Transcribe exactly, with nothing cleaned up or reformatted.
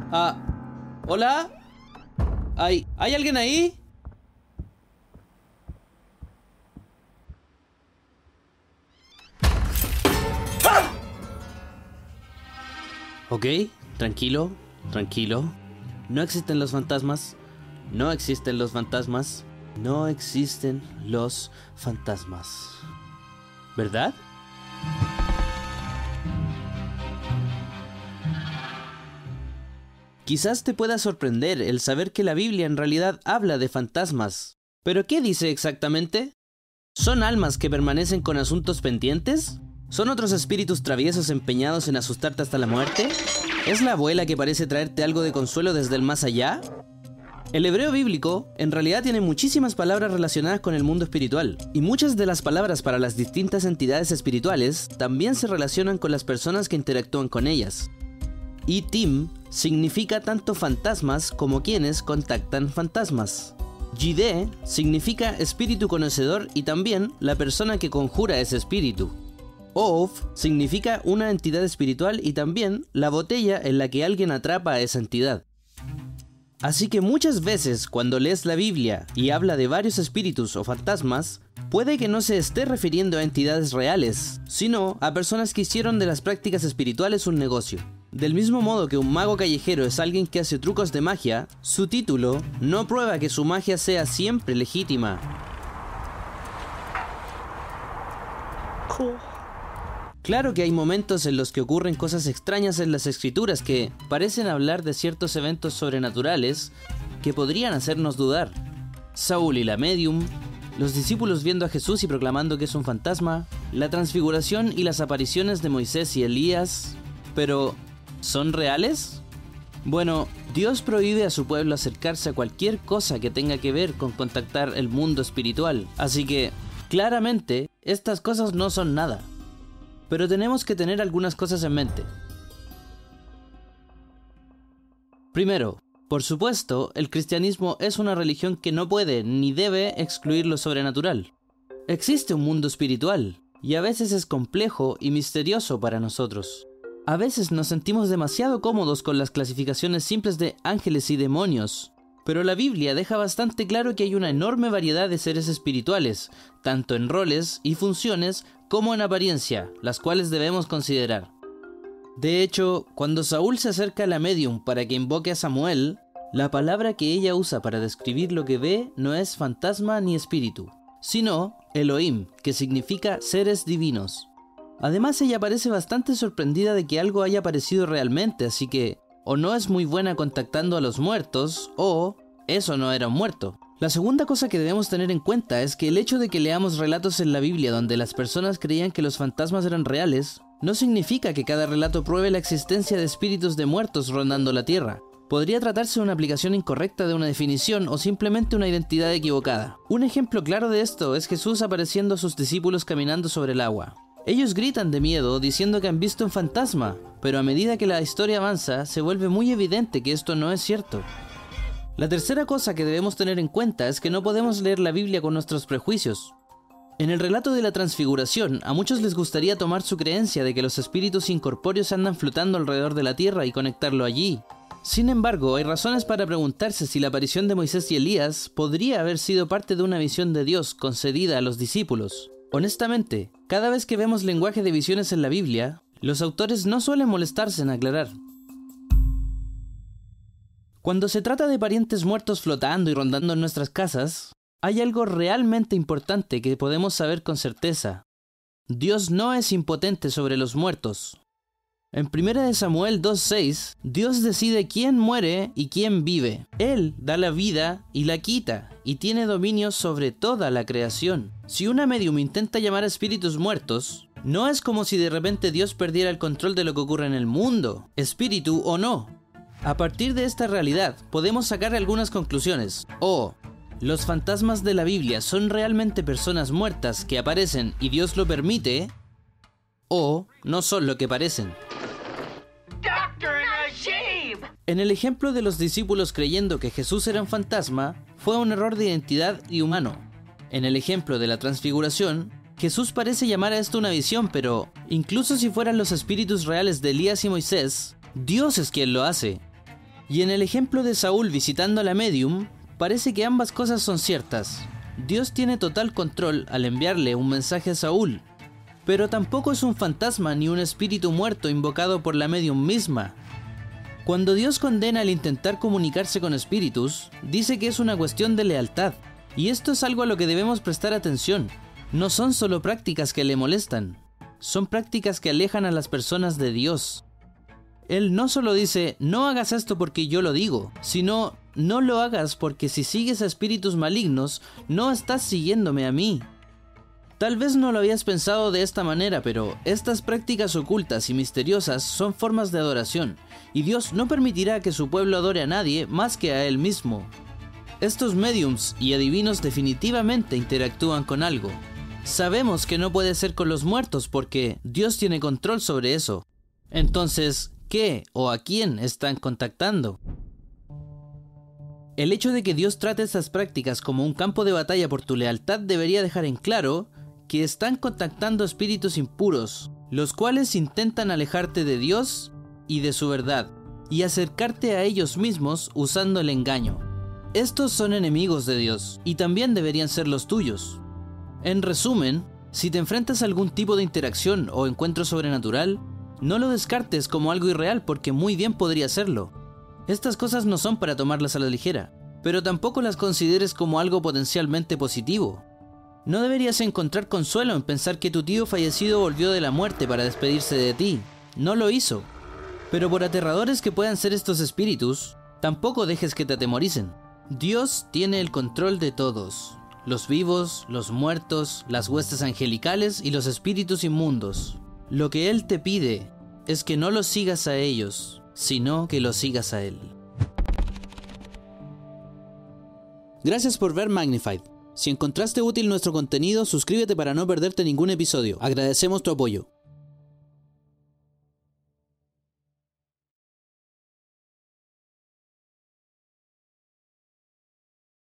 Ah, ¿hola? ¿Hay, ¿hay alguien ahí? ¡Ah! Ok, tranquilo, tranquilo. No existen los fantasmas. No existen los fantasmas. No existen los fantasmas. ¿Verdad? Quizás te pueda sorprender el saber que la Biblia en realidad habla de fantasmas. ¿Pero qué dice exactamente? ¿Son almas que permanecen con asuntos pendientes? ¿Son otros espíritus traviesos empeñados en asustarte hasta la muerte? ¿Es la abuela que parece traerte algo de consuelo desde el más allá? El hebreo bíblico en realidad tiene muchísimas palabras relacionadas con el mundo espiritual, y muchas de las palabras para las distintas entidades espirituales también se relacionan con las personas que interactúan con ellas. Y Tim significa tanto fantasmas como quienes contactan fantasmas. Yidé significa espíritu conocedor y también la persona que conjura ese espíritu. Ov significa una entidad espiritual y también la botella en la que alguien atrapa a esa entidad. Así que muchas veces cuando lees la Biblia y habla de varios espíritus o fantasmas, puede que no se esté refiriendo a entidades reales, sino a personas que hicieron de las prácticas espirituales un negocio. Del mismo modo que un mago callejero es alguien que hace trucos de magia, su título no prueba que su magia sea siempre legítima. Cool. Claro que hay momentos en los que ocurren cosas extrañas en las escrituras que parecen hablar de ciertos eventos sobrenaturales que podrían hacernos dudar. Saúl y la medium, los discípulos viendo a Jesús y proclamando que es un fantasma, la transfiguración y las apariciones de Moisés y Elías. Pero, ¿son reales? Bueno, Dios prohíbe a su pueblo acercarse a cualquier cosa que tenga que ver con contactar el mundo espiritual, así que, claramente, estas cosas no son nada. Pero tenemos que tener algunas cosas en mente. Primero, por supuesto, el cristianismo es una religión que no puede ni debe excluir lo sobrenatural. Existe un mundo espiritual, y a veces es complejo y misterioso para nosotros. A veces nos sentimos demasiado cómodos con las clasificaciones simples de ángeles y demonios, pero la Biblia deja bastante claro que hay una enorme variedad de seres espirituales, tanto en roles y funciones como en apariencia, las cuales debemos considerar. De hecho, cuando Saúl se acerca a la medium para que invoque a Samuel, la palabra que ella usa para describir lo que ve no es fantasma ni espíritu, sino Elohim, que significa seres divinos. Además, ella parece bastante sorprendida de que algo haya aparecido realmente, así que o no es muy buena contactando a los muertos, o eso no era un muerto. La segunda cosa que debemos tener en cuenta es que el hecho de que leamos relatos en la Biblia donde las personas creían que los fantasmas eran reales, no significa que cada relato pruebe la existencia de espíritus de muertos rondando la tierra. Podría tratarse de una aplicación incorrecta de una definición o simplemente una identidad equivocada. Un ejemplo claro de esto es Jesús apareciendo a sus discípulos caminando sobre el agua. Ellos gritan de miedo diciendo que han visto un fantasma, pero a medida que la historia avanza se vuelve muy evidente que esto no es cierto. La tercera cosa que debemos tener en cuenta es que no podemos leer la Biblia con nuestros prejuicios. En el relato de la transfiguración, a muchos les gustaría tomar su creencia de que los espíritus incorpóreos andan flotando alrededor de la tierra y conectarlo allí. Sin embargo, hay razones para preguntarse si la aparición de Moisés y Elías podría haber sido parte de una visión de Dios concedida a los discípulos. Honestamente, cada vez que vemos lenguaje de visiones en la Biblia, los autores no suelen molestarse en aclarar. Cuando se trata de parientes muertos flotando y rondando en nuestras casas, hay algo realmente importante que podemos saber con certeza. Dios no es impotente sobre los muertos. En primera de Samuel dos seis, Dios decide quién muere y quién vive. Él da la vida y la quita, y tiene dominio sobre toda la creación. Si una medium intenta llamar a espíritus muertos, no es como si de repente Dios perdiera el control de lo que ocurre en el mundo, espíritu o no. A partir de esta realidad, podemos sacar algunas conclusiones. O, los fantasmas de la Biblia son realmente personas muertas que aparecen y Dios lo permite, o no son lo que parecen. En el ejemplo de los discípulos creyendo que Jesús era un fantasma, fue un error de identidad y humano. En el ejemplo de la transfiguración, Jesús parece llamar a esto una visión, pero incluso si fueran los espíritus reales de Elías y Moisés, Dios es quien lo hace. Y en el ejemplo de Saúl visitando a la medium, parece que ambas cosas son ciertas. Dios tiene total control al enviarle un mensaje a Saúl, pero tampoco es un fantasma ni un espíritu muerto invocado por la medium misma. Cuando Dios condena el intentar comunicarse con espíritus, dice que es una cuestión de lealtad, y esto es algo a lo que debemos prestar atención. No son solo prácticas que le molestan, son prácticas que alejan a las personas de Dios. Él no solo dice, no hagas esto porque yo lo digo, sino, no lo hagas porque si sigues a espíritus malignos, no estás siguiéndome a mí. Tal vez no lo habías pensado de esta manera, pero estas prácticas ocultas y misteriosas son formas de adoración, y Dios no permitirá que su pueblo adore a nadie más que a Él mismo. Estos mediums y adivinos definitivamente interactúan con algo. Sabemos que no puede ser con los muertos porque Dios tiene control sobre eso. Entonces, ¿qué o a quién están contactando? El hecho de que Dios trate estas prácticas como un campo de batalla por tu lealtad debería dejar en claro que están contactando espíritus impuros, los cuales intentan alejarte de Dios y de su verdad, y acercarte a ellos mismos usando el engaño. Estos son enemigos de Dios, y también deberían ser los tuyos. En resumen, si te enfrentas a algún tipo de interacción o encuentro sobrenatural, no lo descartes como algo irreal porque muy bien podría serlo. Estas cosas no son para tomarlas a la ligera, pero tampoco las consideres como algo potencialmente positivo. No deberías encontrar consuelo en pensar que tu tío fallecido volvió de la muerte para despedirse de ti. No lo hizo. Pero por aterradores que puedan ser estos espíritus, tampoco dejes que te atemoricen. Dios tiene el control de todos. Los vivos, los muertos, las huestes angelicales y los espíritus inmundos. Lo que Él te pide es que no los sigas a ellos, sino que los sigas a Él. Gracias por ver Magnified. Si encontraste útil nuestro contenido, suscríbete para no perderte ningún episodio. Agradecemos tu apoyo.